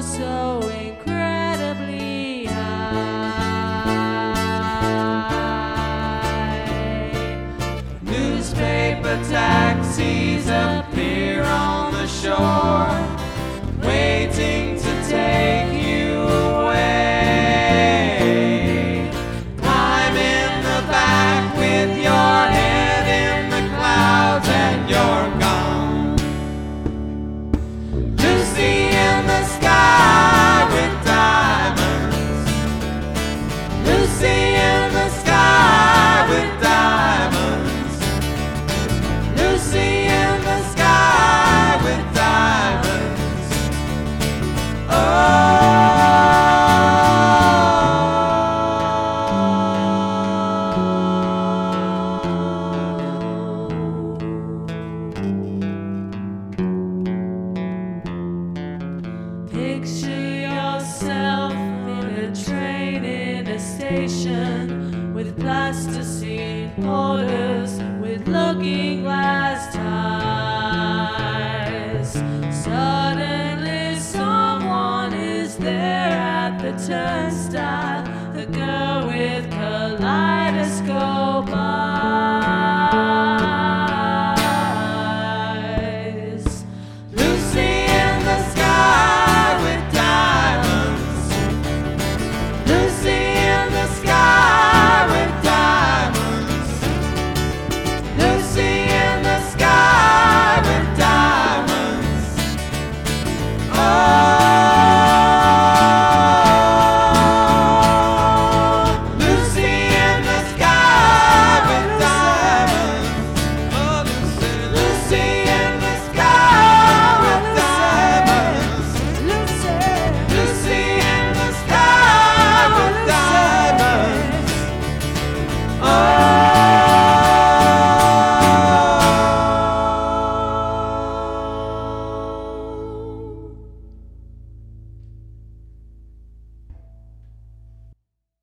so incredibly high. Newspaper taxis appear on the shore, waiting to take you away. I'm in the back with your head in the clouds and you're gone. Lucy in the sky with diamonds. Lucy in the sky with diamonds. Lucy in the sky with diamonds. Picture yourself in a train in a station with plasticine porters with looking glass ties. Suddenly someone is there at the turnstile.